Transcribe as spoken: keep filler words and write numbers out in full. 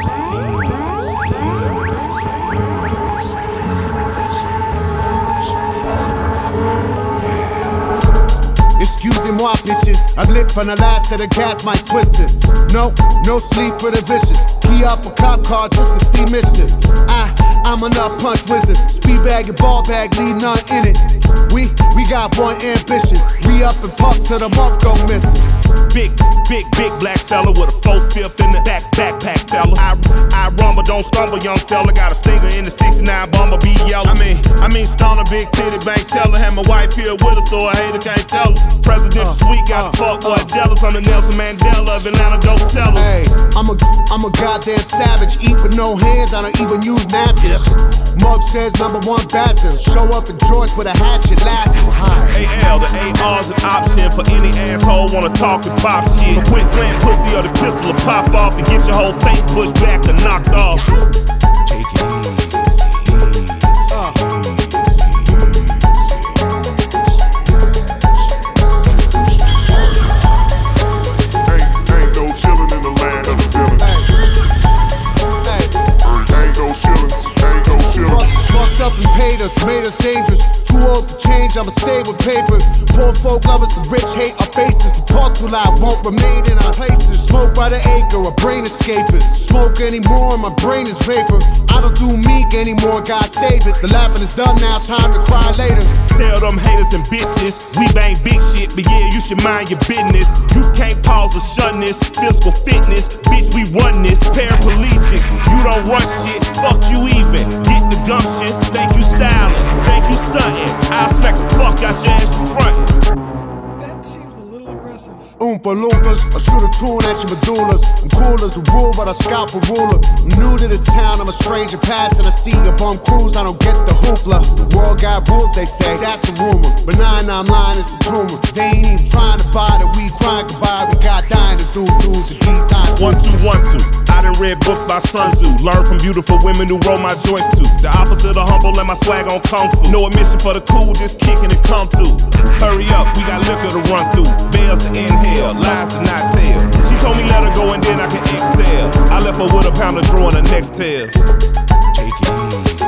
Excusez-moi, bitches. I lit from the last of the gas, might twist it. No, no sleep for the vicious. Key up a cop car just to see mischief. I, I'm a nut punch wizard. Speed bag and ball bag, leave none in it. We, we got one ambition. We up and puff till the month go missing. Big, big, big black fella with a four-fifth in the back backpack fella. I, I rumble, don't stumble, young fella. Got a stinger in the sixty-nine bomber, be yellow. I mean, I mean, stoner, big titty bank teller. Had my wife here with her, so a hater can't tell her. Presidential uh, suite, got uh, the fuck boy uh, jealous. I'm the Nelson Mandela of Atlanta, dope sellers. Hey, I'm a, I'm a goddamn savage. Eat with no hands, I don't even use napkins. Yeah. Mug says number one bastard. Show up in George with a hatchet, laughing. A L, the A R's an option for any asshole wanna talk and pop shit. So quit playing pussy or the pistol will pop off and get your whole face pushed back and knocked off. Take it easy, uh. Ain't, ain't no chillin' in the land of the villain. Hey. Ain't no chillin', ain't no chillin'. Fuck, fucked up and paid us, made us dangerous. Too old to change, I'ma stay with paper. Poor folk lovers, the rich hate our faces. We talk too loud, won't remain in our places. Smoke by the acre, a brain escapist. Smoke anymore, my brain is vapor. I don't do meek anymore, God save it. The laughing is done now, time to cry later. Tell them haters and bitches, we bang big shit, but yeah, you should mind your business. You can't pause or shun this, physical fitness, bitch, we run this. Paraplegics, you don't run shit, fuck you even. Get the gumption, think you styling, think you stunting. I'll smack the fuck out your ass for frontin'. That seems a little aggressive. Oompa Loompas, I shoot a tune at your medullas. I'm cool as a rule, but I scalp a ruler. I'm new to this town, I'm a stranger passing. I see a bum cruise, I don't get the hoopla. The world got rules, they say, that's a rumor. But nah, nah, I'm lying, it's a tumor. They ain't even trying to buy that we crying goodbye. We got dying to do, do the design. One, two, one, two. I done read books by Sun Tzu. Learn from beautiful women who roll my joints too. The opposite of humble and my swag on kung fu. No admission for the cool, just kicking it come through. Hurry up, we got liquor to run through. Bells to inhale, lies to not tell. She told me let her go and then I can excel. I left her with a pound of draw in the next tail. Take it easy.